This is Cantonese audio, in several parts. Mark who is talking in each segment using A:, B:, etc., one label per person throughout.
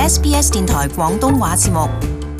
A: SBS 電台廣東話節目。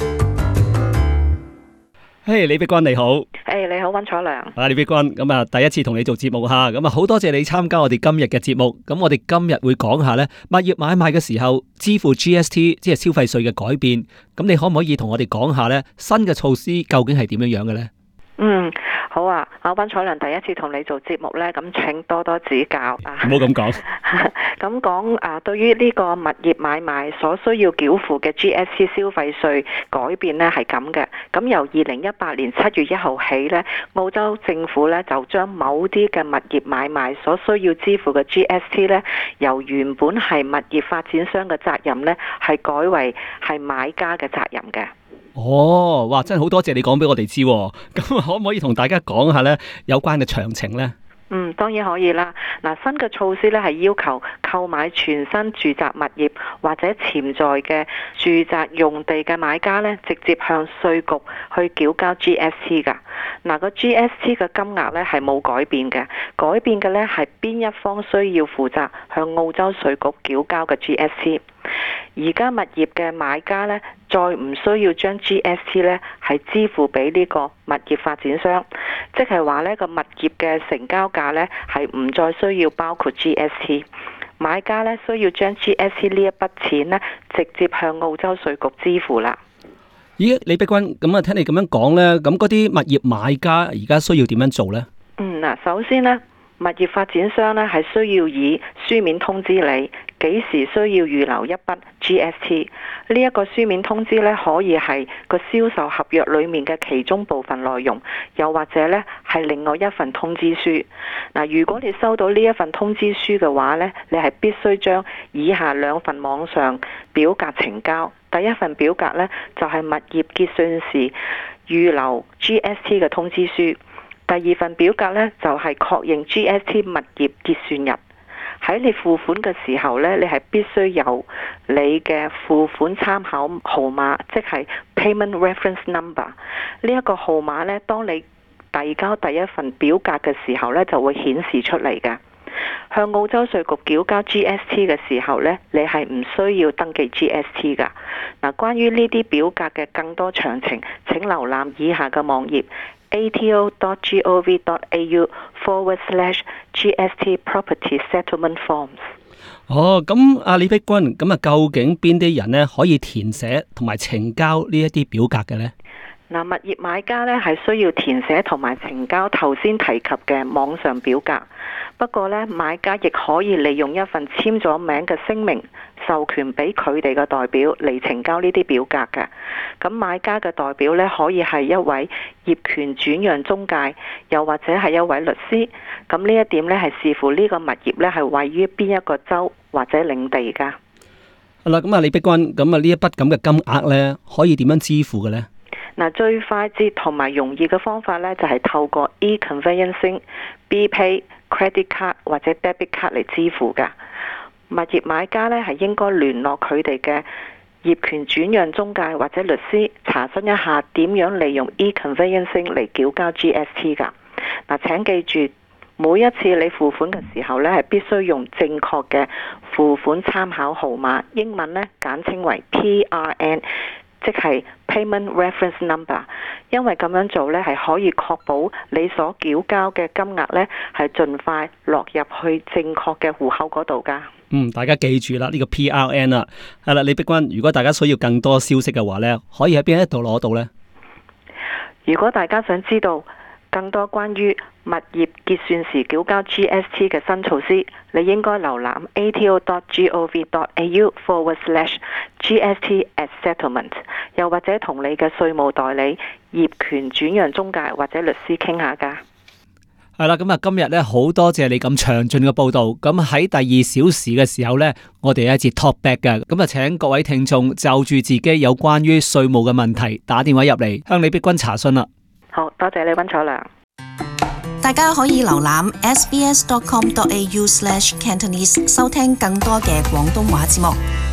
B: 嘿，李碧君你好。
C: 你好，溫楚良。
B: 李碧君，咁啊，第一次同你做節目吓，咁啊，好多謝你參加我哋今日嘅節目。咁我哋今日會講下咧，物業買賣嘅時候支付 GST， 即係消費稅嘅改變。咁你可唔可以同我哋講下咧，新嘅措施究竟係點樣樣嘅咧？
C: 好啊，溫楚良第一次同你做節目呢，咁請多多指教啊！
B: 唔好咁講。
C: 咁講對於呢個物業買賣所需要繳付嘅 GST 消費稅改變呢係咁嘅。咁由2018年7月1號起呢，澳洲政府呢就將某啲嘅物業買賣所需要支付嘅 GST 呢，由原本係物業發展商嘅責任呢，係改為係買家嘅責任嘅。
B: 哦，哇！真係好多謝你講俾我哋知，咁可唔可以同大家講下咧有關嘅詳情呢？
C: 當然可以啦。新嘅措施咧係要求購買全新住宅物業或者潛在嘅住宅用地嘅買家咧，直接向稅局去繳交 GST 噶。個 GST 嘅金額咧係冇改變嘅，改變嘅咧係邊一方需要負責向澳洲稅局繳交嘅 GST。而家物業嘅買家咧，再唔需要將 GST 咧係支付俾呢個物業發展商，即係話呢個物業嘅成交價咧係唔再需要包括 GST， 買家咧需要將 GST 呢一筆錢咧直接向澳洲稅局支付啦。
B: 咦，李碧君，咁啊，聽你咁樣講咧，咁嗰啲物業買家而家需要點樣做呢？
C: 首先呢，物業發展商咧係需要以書面通知你幾時需要預留一筆 GST。呢一個書面通知咧可以係個銷售合約裏面嘅其中部分內容，又或者咧係另外一份通知書。如果你收到呢一份通知書嘅話咧，你係必須將以下兩份網上表格呈交。第一份表格咧就係物業結算時預留 GST 嘅通知書。第二份表格呢，就係確認 GST 物業結算日。喺你付款嘅時候呢，你係必須有你嘅付款參考號碼，即係 Payment Reference Number。呢一個號碼呢，當你遞交第一份表格嘅時候呢，就會顯示出嚟嘅。向澳洲稅局繳交 GST 嘅時候呢，你係唔需要登記 GST 噶。關於呢啲表格嘅更多詳情，請瀏覽以下嘅網頁ato.gov.au/GST Property Settlement Forms。
B: 咁阿李碧君，咁啊，究竟邊啲人呢可以填寫同埋呈交呢一啲表格嘅呢？
C: 物業買家呢係需要填寫同埋呈交頭先提及嘅網上表格。不過呢，買家亦可以利用一份簽咗名嘅聲明，授權俾佢哋嘅代表嚟呈交呢啲表格嘅。咁買家嘅代表呢，可以係一位業權轉讓中介，又或者係一位律師。咁呢一點呢，係視乎呢個物業呢係位於邊一個州或者領地噶。
B: 好啦，咁啊，李碧君，咁啊呢一筆咁嘅金額呢，可以點樣支付嘅呢？
C: 最快捷同埋容易嘅方法呢，就係透過 e-conveyancing、B-Pay、Credit Card 或者 Debit Card 嚟支付噶。物業買家呢，係應該聯絡佢哋嘅業權轉讓中介或者律師，查詢一下點樣利用 e-conveyancing 嚟繳交 GST 噶。請記住，每一次你付款嘅時候呢，係必須用正確嘅付款參考號碼，英文呢簡稱為 PRN， 即係 Payment Reference Number， 因為咁樣做呢係可以確保你所繳交嘅金額呢係盡快落入去正確嘅戶口嗰度噶。
B: 大家記住啦，呢個 PRN 啦。係啦，李碧君，如果大家需要更多消息嘅話呢，可以喺邊一度攞到呢？
C: 如果大家想知道更多關於物業結算時繳交 GST 嘅新措施，你應該瀏覽 ato.gov.au/GST@settlement， 又或者同你嘅稅務代理、業權轉讓中介或者律師傾下㗎。
B: 係啦，咁啊，今日咧好多謝你咁詳盡嘅報道。咁喺第2小時嘅時候呢，我哋有一節 talk back 嘅，咁啊，請各位聽眾就住自己有關於稅務嘅問題打電話入嚟向李碧君查詢啦。
C: 好多謝你，溫楚良。
A: 大家可以瀏覽 sbs.com.au/Cantonese 收聽更多嘅廣東話節目。